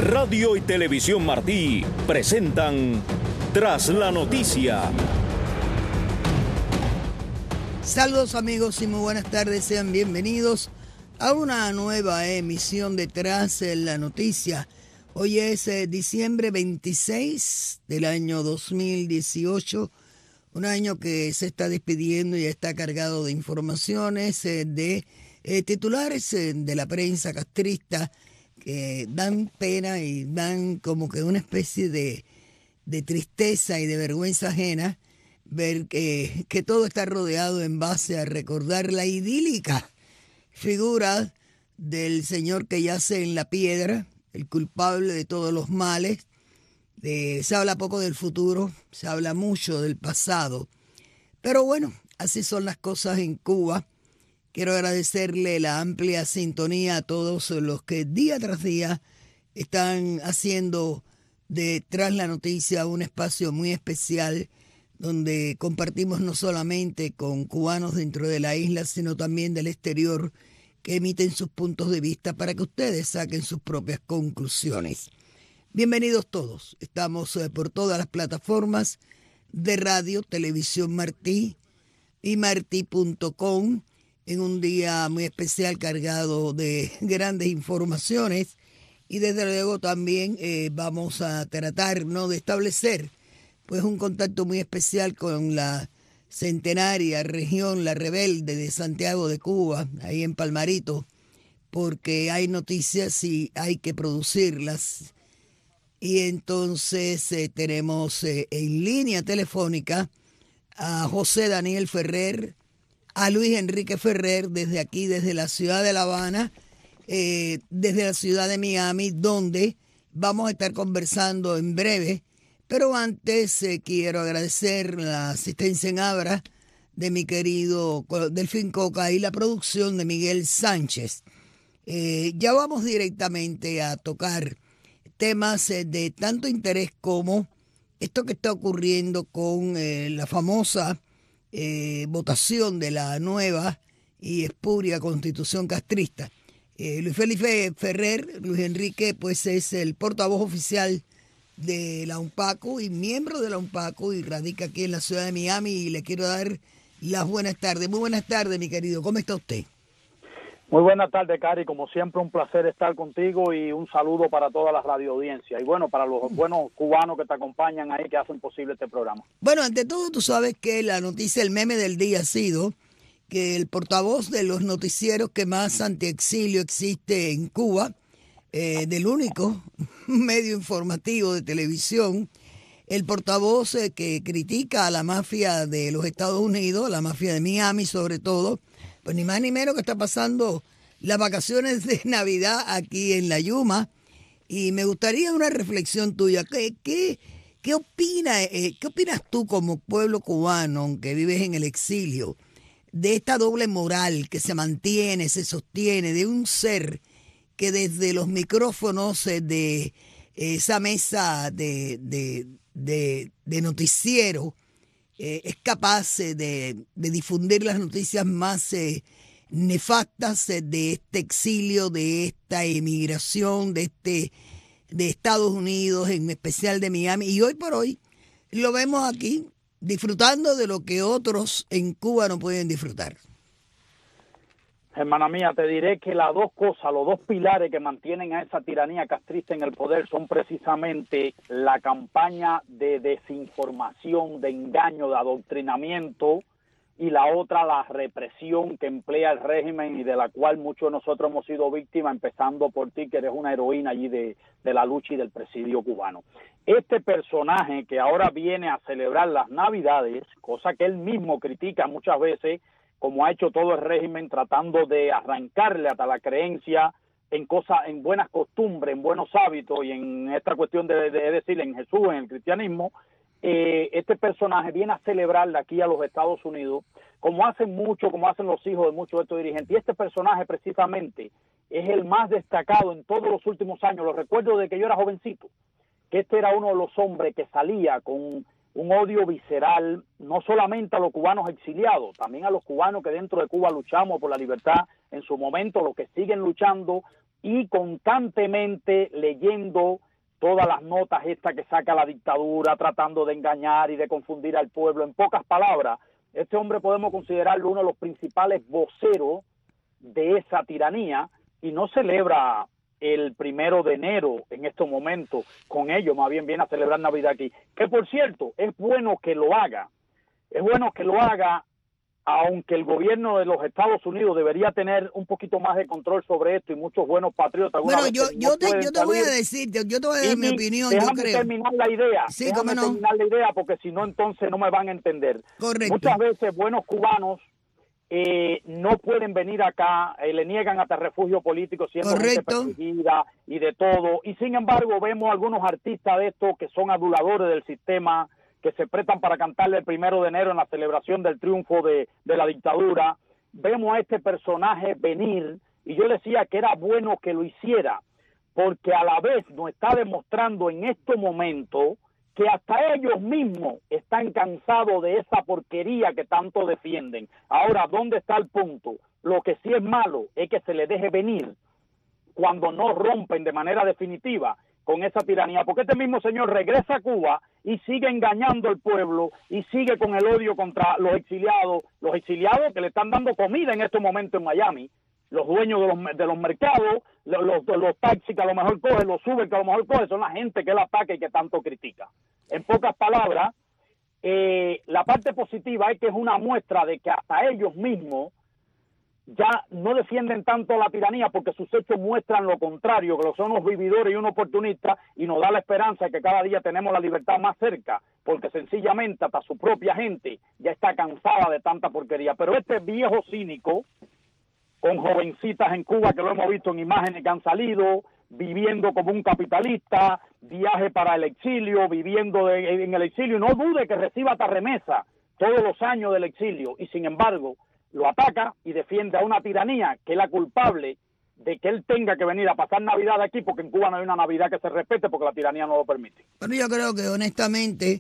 Radio y Televisión Martí presentan Tras la Noticia. Saludos amigos y muy buenas tardes, sean bienvenidos a una nueva emisión de Tras la Noticia. Hoy es diciembre 26 del año 2018, un año que se está despidiendo y está cargado de informaciones, de titulares de la prensa castrista que dan pena y dan como que una especie de tristeza y de vergüenza ajena ver que todo está rodeado en base a recordar la idílica figura del señor que yace en la piedra, el culpable de todos los males. Se habla poco del futuro, se habla mucho del pasado. Pero bueno, así son las cosas en Cuba. Quiero agradecerle la amplia sintonía a todos los que día tras día están haciendo de Tras la Noticia un espacio muy especial donde compartimos no solamente con cubanos dentro de la isla, sino también del exterior, que emiten sus puntos de vista para que ustedes saquen sus propias conclusiones. Bienvenidos todos. Estamos por todas las plataformas de radio, televisión Martí y martí.com en un día muy especial cargado de grandes informaciones y desde luego también vamos a tratar de establecer pues un contacto muy especial con la centenaria región La Rebelde de Santiago de Cuba, ahí en Palmarito, porque hay noticias y hay que producirlas. Y entonces tenemos en línea telefónica a José Daniel Ferrer, a Luis Enrique Ferrer, desde aquí, desde la ciudad de La Habana, desde la ciudad de Miami, donde vamos a estar conversando en breve. Pero antes quiero agradecer la asistencia en Abra de mi querido Delfín Coca y la producción de Miguel Sánchez. Ya vamos directamente a tocar temas de tanto interés como esto que está ocurriendo con la famosa votación de la nueva y espuria Constitución castrista. Luis Felipe Ferrer, Luis Enrique, pues es el portavoz oficial de la UNPACO y miembro de la UNPACO y radica aquí en la ciudad de Miami y le quiero dar las buenas tardes. Muy buenas tardes, mi querido. ¿Cómo está usted? Muy buenas tardes, Cari. Como siempre, un placer estar contigo y un saludo para toda la radioaudiencia. Y bueno, para los buenos cubanos que te acompañan ahí, que hacen posible este programa. Bueno, ante todo, tú sabes que la noticia, el meme del día ha sido que el portavoz de los noticieros que más antiexilio existe en Cuba, del único medio informativo de televisión, el portavoz que critica a la mafia de los Estados Unidos, la mafia de Miami sobre todo, pues ni más ni menos que está pasando las vacaciones de Navidad aquí en La Yuma. Y me gustaría una reflexión tuya. ¿Qué opinas tú como pueblo cubano, aunque vives en el exilio, de esta doble moral que se mantiene, se sostiene, de un ser que desde los micrófonos de esa mesa de noticiero es capaz de difundir las noticias más nefastas de este exilio, de esta emigración, de Estados Unidos, en especial de Miami? Y hoy por hoy lo vemos aquí disfrutando de lo que otros en Cuba no pueden disfrutar. Hermana mía, te diré que las dos cosas, los dos pilares que mantienen a esa tiranía castrista en el poder son precisamente la campaña de desinformación, de engaño, de adoctrinamiento, y la otra, la represión que emplea el régimen y de la cual muchos de nosotros hemos sido víctimas, empezando por ti, que eres una heroína allí de la lucha y del presidio cubano. Este personaje que ahora viene a celebrar las Navidades, cosa que él mismo critica muchas veces, como ha hecho todo el régimen, tratando de arrancarle hasta la creencia en cosas, en buenas costumbres, en buenos hábitos y en esta cuestión de decir en Jesús, en el cristianismo. Este personaje viene a celebrarle aquí a los Estados Unidos, como hacen mucho, como hacen los hijos de muchos de estos dirigentes. Y este personaje precisamente es el más destacado en todos los últimos años. Lo recuerdo de que yo era jovencito, que este era uno de los hombres que salía con un odio visceral, no solamente a los cubanos exiliados, también a los cubanos que dentro de Cuba luchamos por la libertad en su momento, los que siguen luchando y constantemente leyendo todas las notas estas que saca la dictadura, tratando de engañar y de confundir al pueblo. En pocas palabras, este hombre podemos considerarlo uno de los principales voceros de esa tiranía, y no celebra el 1 de enero en estos momentos con ellos, más bien viene a celebrar Navidad aquí. Que por cierto, es bueno que lo haga, aunque el gobierno de los Estados Unidos debería tener un poquito más de control sobre esto, y muchos buenos patriotas. Bueno, yo te voy a decir, yo te voy a dar mi opinión. Déjame terminar la idea. Sí, déjame terminar la idea, porque si no, entonces no me van a entender. Correcto. Muchas veces buenos cubanos no pueden venir acá, le niegan hasta refugio político siendo gente perseguida y de todo. Y sin embargo, vemos algunos artistas de estos que son aduladores del sistema, que se prestan para cantarle el 1 de enero en la celebración del triunfo de la dictadura. Vemos a este personaje venir, y yo decía que era bueno que lo hiciera, porque a la vez nos está demostrando en este momento que hasta ellos mismos están cansados de esa porquería que tanto defienden. Ahora, ¿dónde está el punto? Lo que sí es malo es que se le deje venir cuando no rompen de manera definitiva con esa tiranía, porque este mismo señor regresa a Cuba y sigue engañando al pueblo y sigue con el odio contra los exiliados que le están dando comida en estos momentos en Miami, los dueños de los mercados, los taxis que a lo mejor coge, los Uber que a lo mejor coge, son la gente que él ataca y que tanto critica. En pocas palabras, la parte positiva es que es una muestra de que hasta ellos mismos ya no defienden tanto la tiranía, porque sus hechos muestran lo contrario, que son unos vividores y unos oportunistas, y nos da la esperanza de que cada día tenemos la libertad más cerca, porque sencillamente hasta su propia gente ya está cansada de tanta porquería. Pero este viejo cínico, con jovencitas en Cuba que lo hemos visto en imágenes que han salido, viviendo como un capitalista, viaje para el exilio, viviendo en el exilio, no dude que reciba hasta remesa todos los años del exilio, y sin embargo lo ataca y defiende a una tiranía que es la culpable de que él tenga que venir a pasar Navidad aquí, porque en Cuba no hay una Navidad que se respete porque la tiranía no lo permite. Pero yo creo que honestamente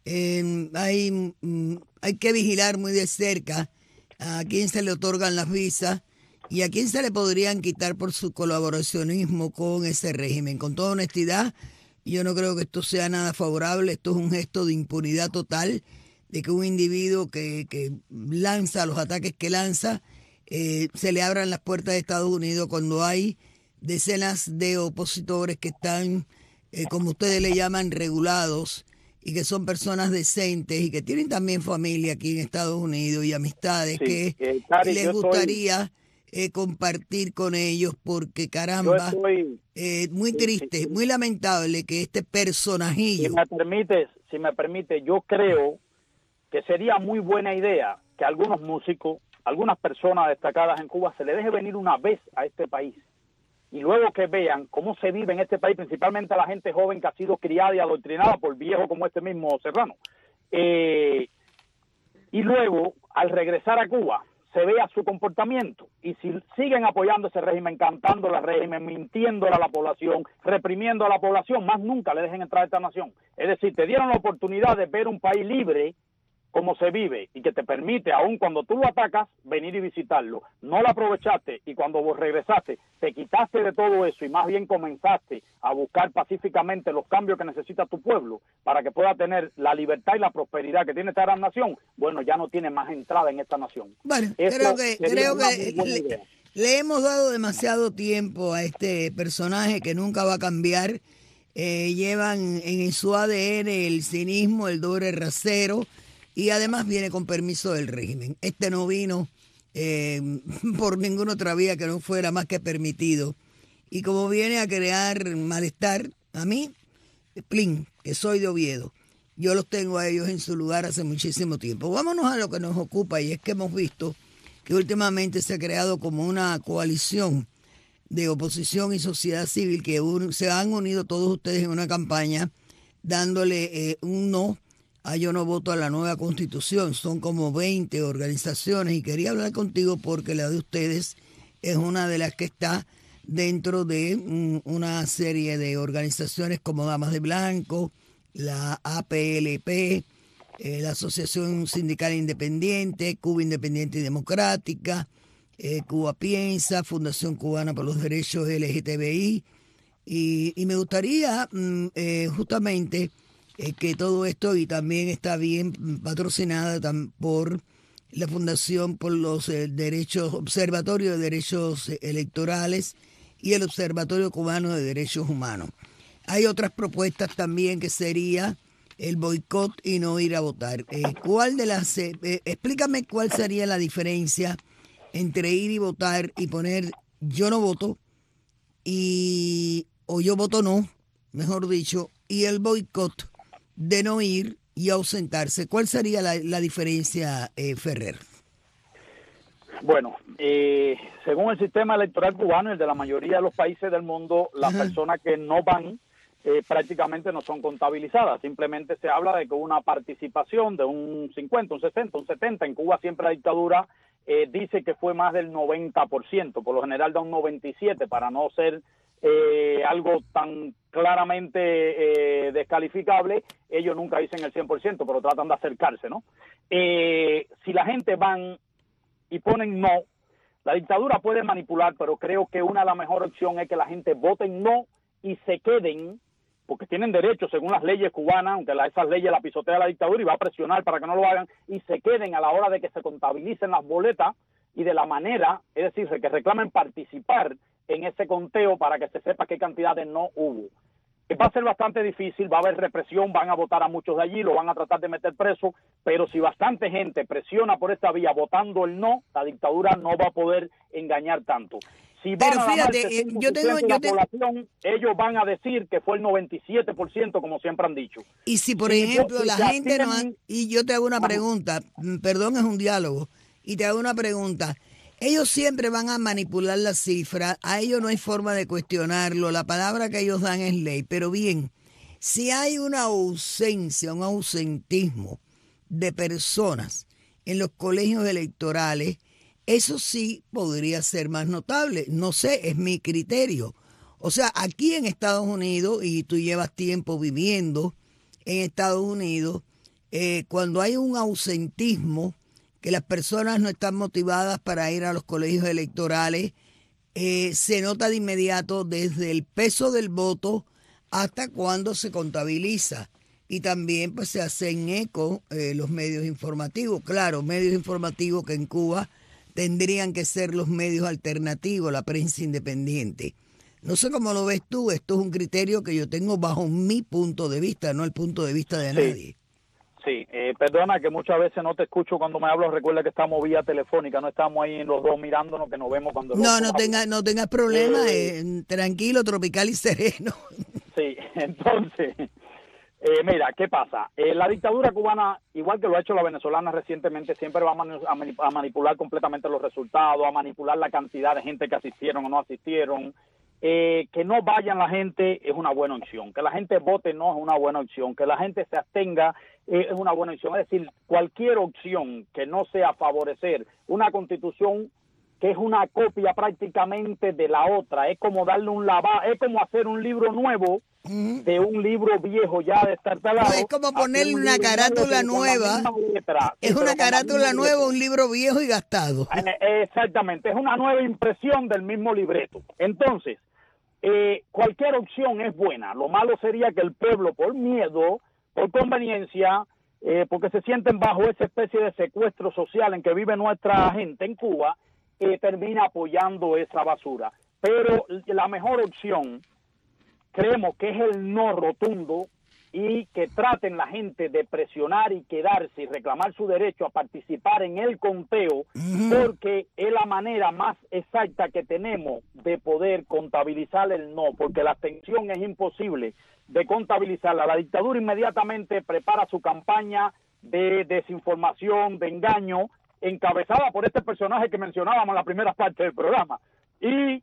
hay que vigilar muy de cerca a quién se le otorgan las visas y a quién se le podrían quitar por su colaboracionismo con ese régimen. Con toda honestidad, yo no creo que esto sea nada favorable. Esto es un gesto de impunidad total, de que un individuo que lanza los ataques que lanza, se le abran las puertas de Estados Unidos cuando hay decenas de opositores que están, como ustedes le llaman, regulados, y que son personas decentes y que tienen también familia aquí en Estados Unidos y amistades, sí, que les gustaría compartir con ellos, porque caramba, muy triste, sí, muy lamentable que este personajillo... Si me permite, yo creo que sería muy buena idea que algunos músicos, algunas personas destacadas en Cuba, se les deje venir una vez a este país, y luego que vean cómo se vive en este país, principalmente a la gente joven que ha sido criada y adoctrinada por viejos como este mismo Serrano. Y luego, al regresar a Cuba, se vea su comportamiento, y si siguen apoyando ese régimen, cantándole al régimen, mintiéndole a la población, reprimiendo a la población, más nunca le dejen entrar a esta nación. Es decir, te dieron la oportunidad de ver un país libre como se vive, y que te permite, aun cuando tú lo atacas, venir y visitarlo. No lo aprovechaste, y cuando vos regresaste, te quitaste de todo eso y más bien comenzaste a buscar pacíficamente los cambios que necesita tu pueblo para que pueda tener la libertad y la prosperidad que tiene esta gran nación. Bueno, ya no tiene más entrada en esta nación. Bueno, creo que le hemos dado demasiado tiempo a este personaje que nunca va a cambiar. Llevan en su ADN el cinismo, el doble rasero, y además viene con permiso del régimen. Este no vino por ninguna otra vía que no fuera más que permitido. Y como viene a crear malestar, a mí, plin, que soy de Oviedo, yo los tengo a ellos en su lugar hace muchísimo tiempo. Vámonos a lo que nos ocupa, y es que hemos visto que últimamente se ha creado como una coalición de oposición y sociedad civil que se han unido todos ustedes en una campaña dándole un no a yo no voto a la nueva constitución. Son como 20 organizaciones, y quería hablar contigo porque la de ustedes es una de las que está dentro de una serie de organizaciones como Damas de Blanco, la APLP, la Asociación Sindical Independiente, Cuba Independiente y Democrática, Cuba Piensa, Fundación Cubana por los Derechos LGTBI, y me gustaría justamente que todo esto, y también está bien patrocinada por la Fundación por los Derechos, Observatorio de Derechos Electorales y el Observatorio Cubano de Derechos Humanos. Hay otras propuestas también que sería el boicot y no ir a votar. ¿Cuál de las? Explícame cuál sería la diferencia entre ir y votar y poner yo no voto o yo voto no, mejor dicho, y el boicot de no ir y ausentarse. ¿Cuál sería la diferencia, Ferrer? Bueno, según el sistema electoral cubano y el de la mayoría de los países del mundo, las personas que no van prácticamente no son contabilizadas. Simplemente se habla de que una participación de un 50, un 60, un 70. En Cuba siempre la dictadura dice que fue más del 90%, por lo general da un 97% para no ser algo tan claramente descalificable. Ellos nunca dicen el 100%, pero tratan de acercarse, ¿no? Si la gente van y ponen no, la dictadura puede manipular, pero creo que una de las mejores opciones es que la gente vote no y se queden, porque tienen derecho según las leyes cubanas, aunque esas leyes la pisotea la dictadura y va a presionar para que no lo hagan, y se queden a la hora de que se contabilicen las boletas y de la manera, es decir, que reclamen participar en ese conteo para que se sepa qué cantidad de no hubo. Va a ser bastante difícil, va a haber represión, van a votar a muchos de allí, lo van a tratar de meter preso, pero si bastante gente presiona por esta vía votando el no, la dictadura no va a poder engañar tanto. Si van a ganar la población, ellos van a decir que fue el 97%, como siempre han dicho. Y si, por ejemplo, la gente no... Y yo te hago una pregunta, perdón, es un diálogo, y te hago una pregunta. Ellos siempre van a manipular la cifra, a ellos no hay forma de cuestionarlo, la palabra que ellos dan es ley, pero bien, si hay una ausencia, un ausentismo de personas en los colegios electorales, eso sí podría ser más notable, no sé, es mi criterio. O sea, aquí en Estados Unidos, y tú llevas tiempo viviendo en Estados Unidos, cuando hay un ausentismo, que las personas no están motivadas para ir a los colegios electorales, se nota de inmediato desde el peso del voto hasta cuando se contabiliza. Y también pues se hacen eco los medios informativos. Claro, medios informativos que en Cuba tendrían que ser los medios alternativos, la prensa independiente. No sé cómo lo ves tú, esto es un criterio que yo tengo bajo mi punto de vista, no el punto de vista de nadie. Sí, perdona que muchas veces no te escucho cuando me hablas. Recuerda que estamos vía telefónica, no estamos ahí los dos mirándonos, que nos vemos cuando... No tengas problema, tranquilo, tropical y sereno. Sí, entonces, mira, ¿qué pasa? La dictadura cubana, igual que lo ha hecho la venezolana recientemente, siempre va a manipular completamente los resultados, a manipular la cantidad de gente que asistieron o no asistieron. Que no vayan la gente es una buena opción, que la gente vote no es una buena opción, que la gente se abstenga es una buena opción. Es decir, cualquier opción que no sea favorecer una constitución que es una copia prácticamente de la otra, es como darle un lavado, es como hacer un libro nuevo de un libro viejo ya destartalado. No, es como ponerle una carátula nueva, es una carátula nueva, un libro viejo y gastado. Exactamente, es una nueva impresión del mismo libreto. Entonces, cualquier opción es buena. Lo malo sería que el pueblo, por miedo, por conveniencia, porque se sienten bajo esa especie de secuestro social en que vive nuestra gente en Cuba, termina apoyando esa basura. Pero la mejor opción, creemos que es el no rotundo, y que traten la gente de presionar y quedarse y reclamar su derecho a participar en el conteo, porque es la manera más exacta que tenemos de poder contabilizar el no, porque la abstención es imposible de contabilizarla. La dictadura inmediatamente prepara su campaña de desinformación, de engaño, encabezada por este personaje que mencionábamos en la primera parte del programa, y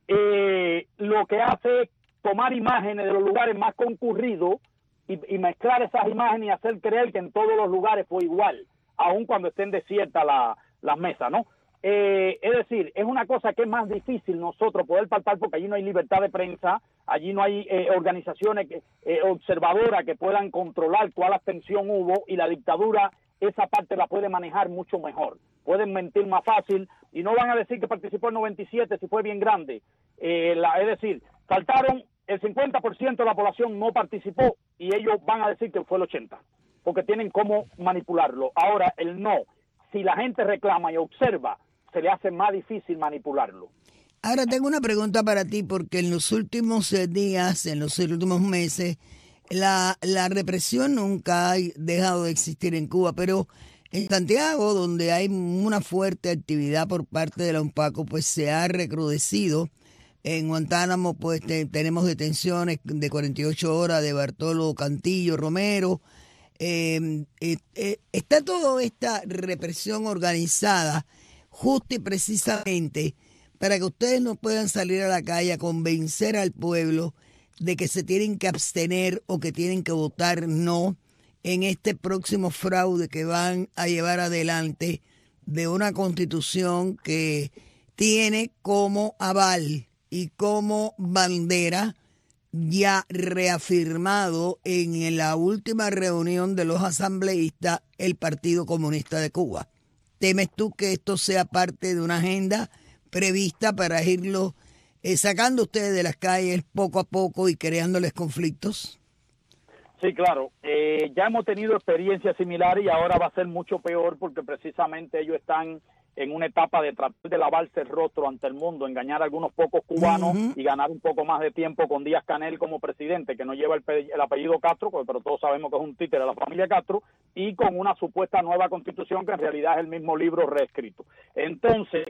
lo que hace es tomar imágenes de los lugares más concurridos y mezclar esas imágenes y hacer creer que en todos los lugares fue igual, aun cuando estén desiertas las mesas, ¿no? Es decir, es una cosa que es más difícil nosotros poder palpar, porque allí no hay libertad de prensa, allí no hay organizaciones observadoras que puedan controlar cuál abstención hubo, y la dictadura esa parte la puede manejar mucho mejor. Pueden mentir más fácil, y no van a decir que participó el 97 si fue bien grande. Es decir, faltaron el 50% de la población no participó y ellos van a decir que fue el 80%, porque tienen cómo manipularlo. Ahora, el no, si la gente reclama y observa, se le hace más difícil manipularlo. Ahora tengo una pregunta para ti, porque en los últimos días, en los últimos meses, la represión nunca ha dejado de existir en Cuba, pero en Santiago, donde hay una fuerte actividad por parte de la UNPACO, pues se ha recrudecido. En Guantánamo, pues tenemos detenciones de 48 horas de Bartolo Cantillo Romero. Está toda esta represión organizada justo y precisamente para que ustedes no puedan salir a la calle a convencer al pueblo de que se tienen que abstener o que tienen que votar no en este próximo fraude que van a llevar adelante de una constitución que tiene como aval y como bandera ya reafirmado en la última reunión de los asambleístas el Partido Comunista de Cuba. ¿Temes tú que esto sea parte de una agenda prevista para irlo sacando ustedes de las calles poco a poco y creándoles conflictos? Sí, claro. Ya hemos tenido experiencias similares y ahora va a ser mucho peor porque precisamente ellos están en una etapa de tratar de lavarse el rostro ante el mundo, engañar a algunos pocos cubanos y ganar un poco más de tiempo con Díaz-Canel como presidente, que no lleva el apellido Castro, pero todos sabemos que es un títere de la familia Castro, y con una supuesta nueva constitución que en realidad es el mismo libro reescrito. Entonces,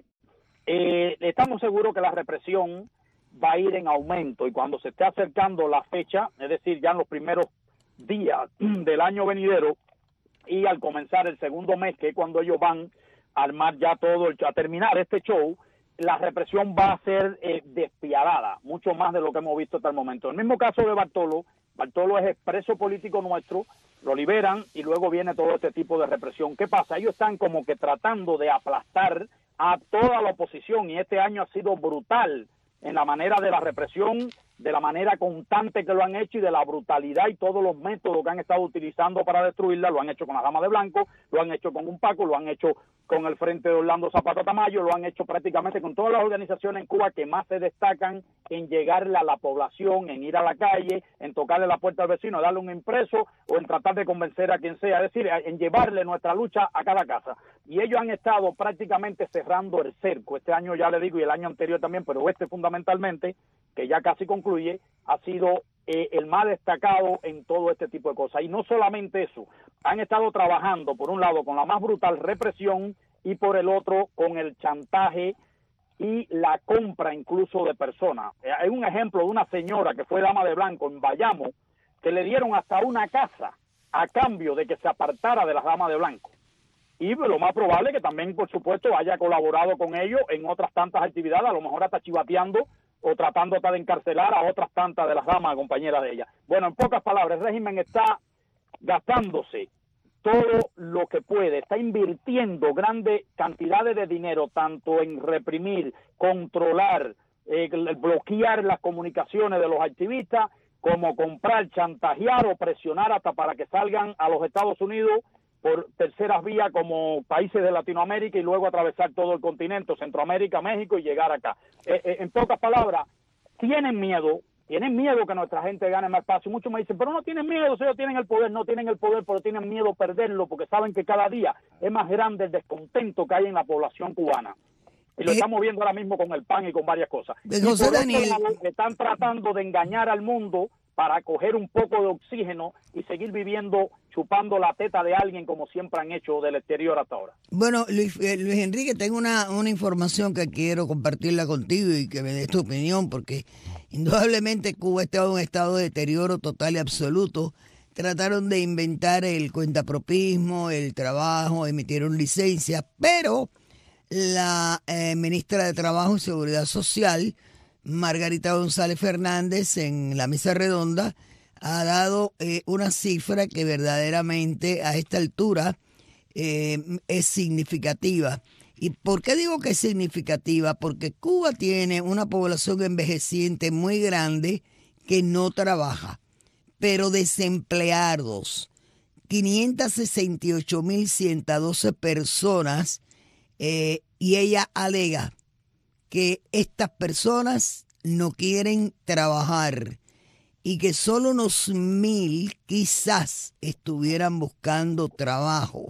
estamos seguros que la represión va a ir en aumento y cuando se esté acercando la fecha, es decir, ya en los primeros días del año venidero y al comenzar el segundo mes, que es cuando ellos van armar ya todo, a terminar este show, la represión va a ser despiadada, mucho más de lo que hemos visto hasta el momento. En el mismo caso de Bartolo es expreso político nuestro, lo liberan y luego viene todo este tipo de represión. ¿Qué pasa? Ellos están como que tratando de aplastar a toda la oposición y este año ha sido brutal en la manera de la represión, de la manera constante que lo han hecho y de la brutalidad y todos los métodos que han estado utilizando para destruirla. Lo han hecho con la Dama de Blanco, lo han hecho con UNPACO, lo han hecho con el Frente de Orlando Zapata Tamayo, lo han hecho prácticamente con todas las organizaciones en Cuba que más se destacan en llegarle a la población, en ir a la calle, en tocarle la puerta al vecino, darle un impreso o en tratar de convencer a quien sea, es decir, en llevarle nuestra lucha a cada casa. Y ellos han estado prácticamente cerrando el cerco. Este año ya le digo y el año anterior también, pero este fundamentalmente, que ya casi concluye, ha sido el más destacado en todo este tipo de cosas. Y no solamente eso, han estado trabajando por un lado con la más brutal represión y por el otro con el chantaje y la compra incluso de personas. Hay un ejemplo de una señora que fue dama de blanco en Bayamo, que le dieron hasta una casa a cambio de que se apartara de las damas de blanco. Y lo más probable es que también, por supuesto, haya colaborado con ellos en otras tantas actividades, a lo mejor hasta chivateando o tratando de encarcelar a otras tantas de las damas compañeras de ella. Bueno, en pocas palabras, el régimen está gastándose todo lo que puede, está invirtiendo grandes cantidades de dinero, tanto en reprimir, controlar, bloquear las comunicaciones de los activistas, como comprar, chantajear o presionar hasta para que salgan a los Estados Unidos por terceras vías como países de Latinoamérica y luego atravesar todo el continente, Centroamérica, México y llegar acá. En pocas palabras, tienen miedo que nuestra gente gane más espacio. Muchos me dicen, pero no tienen miedo, ellos tienen el poder. No tienen el poder, pero tienen miedo a perderlo porque saben que cada día es más grande el descontento que hay en la población cubana. Y lo estamos viendo ahora mismo con el PAN y con varias cosas. Y por otro lado, están tratando de engañar al mundo para coger un poco de oxígeno y seguir viviendo chupando la teta de alguien como siempre han hecho del exterior hasta ahora. Bueno, Luis Enrique, tengo una información que quiero compartirla contigo y que me des tu opinión, porque indudablemente Cuba estaba en un estado de deterioro total y absoluto. Trataron de inventar el cuentapropismo, el trabajo, emitieron licencias, pero la ministra de Trabajo y Seguridad Social, Margarita González Fernández, en la mesa redonda, ha dado una cifra que verdaderamente a esta altura es significativa. ¿Y por qué digo que es significativa? Porque Cuba tiene una población envejeciente muy grande que no trabaja, pero desempleados, 568.112 personas y ella alega que estas personas no quieren trabajar y que solo unos 1,000 quizás estuvieran buscando trabajo.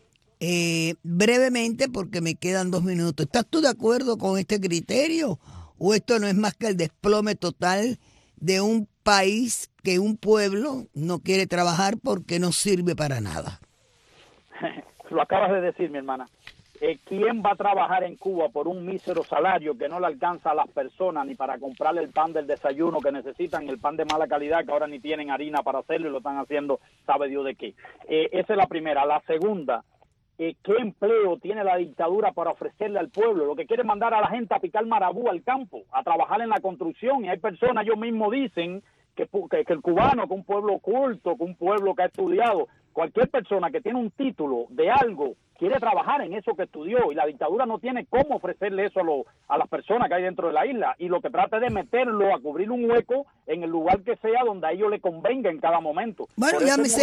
Brevemente, porque me quedan 2 minutos, ¿estás tú de acuerdo con este criterio? ¿O esto no es más que el desplome total de un país que un pueblo no quiere trabajar porque no sirve para nada? Lo acabas de decir, mi hermana. ¿Quién va a trabajar en Cuba por un mísero salario que no le alcanza a las personas ni para comprarle el pan del desayuno que necesitan, el pan de mala calidad que ahora ni tienen harina para hacerlo y lo están haciendo sabe Dios de qué? Esa es la primera. La segunda, ¿qué empleo tiene la dictadura para ofrecerle al pueblo? Lo que quiere mandar a la gente a picar marabú al campo, a trabajar en la construcción, y hay personas, ellos mismos dicen que el cubano, que un pueblo culto, que un pueblo que ha estudiado, cualquier persona que tiene un título de algo quiere trabajar en eso que estudió, y la dictadura no tiene cómo ofrecerle eso a las personas que hay dentro de la isla, y lo que trata es de meterlo a cubrir un hueco en el lugar que sea donde a ellos les convenga en cada momento. Bueno,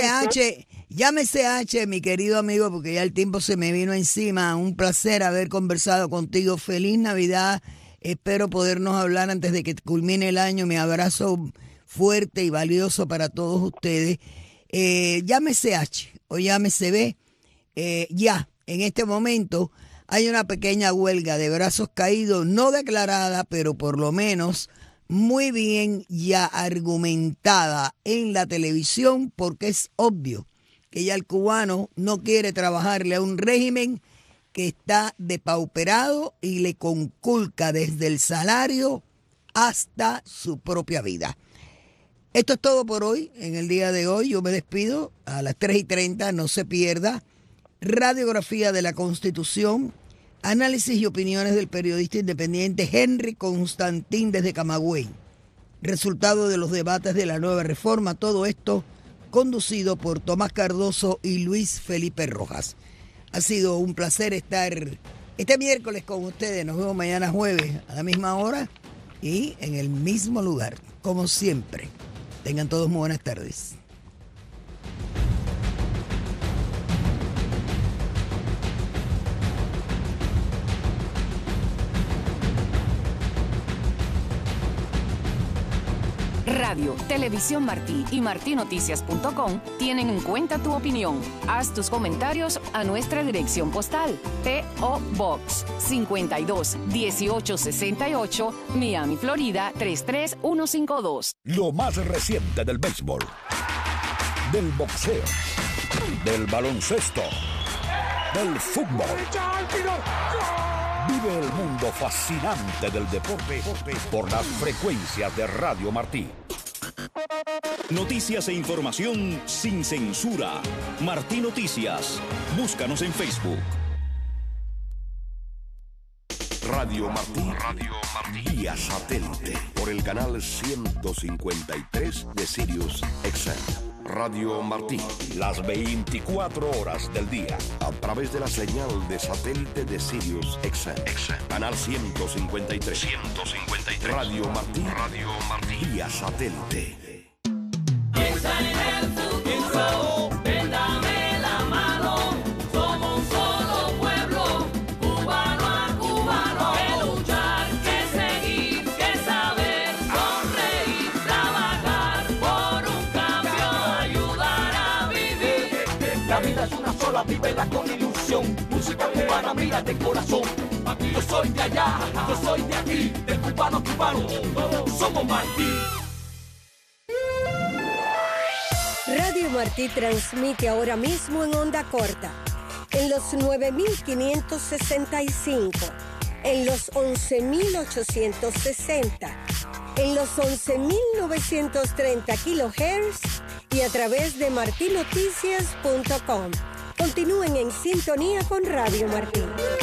llámese H, mi querido amigo, porque ya el tiempo se me vino encima. Un placer haber conversado contigo. Feliz Navidad. Espero podernos hablar antes de que culmine el año. Mi abrazo fuerte y valioso para todos ustedes. Llámese H o llámese B. Ya, en este momento hay una pequeña huelga de brazos caídos, no declarada, pero por lo menos muy bien ya argumentada en la televisión, porque es obvio que ya el cubano no quiere trabajarle a un régimen que está depauperado y le conculca desde el salario hasta su propia vida. Esto es todo por hoy. En el día de hoy yo me despido a las 3:30, no se pierda Radiografía de la Constitución, análisis y opiniones del periodista independiente Henry Constantín desde Camagüey. Resultado de los debates de la nueva reforma, todo esto conducido por Tomás Cardoso y Luis Felipe Rojas. Ha sido un placer estar este miércoles con ustedes. Nos vemos mañana jueves a la misma hora y en el mismo lugar, como siempre. Tengan todos muy buenas tardes. Radio, Televisión Martí y martinoticias.com tienen en cuenta tu opinión. Haz tus comentarios a nuestra dirección postal. P.O. Box 52 1868, Miami, Florida 33152. Lo más reciente del béisbol, del boxeo, del baloncesto, del fútbol. Vive el mundo fascinante del deporte por las frecuencias de Radio Martí. Noticias e información sin censura. Martí Noticias. Búscanos en Facebook. Radio Martí. Vía satélite por el canal 153 de Sirius XM. Radio Martí, las 24 horas del día, a través de la señal de satélite de Sirius XM. Canal 153. Radio Martí. Vía satélite. Piensa en el futuro, ven, dame la mano. Somos un solo pueblo, cubano a cubano. Que luchar, que seguir, que saber, sonreír, trabajar por un cambio, ayudar a vivir. La vida es una sola, vívela con ilusión. Música cubana, mira de corazón. Yo soy de allá, yo soy de aquí, del cubano cubano, todos somos Martí. Radio Martí transmite ahora mismo en onda corta, en los 9565, en los 11860, en los 11930 kHz y a través de martinoticias.com. Continúen en sintonía con Radio Martí.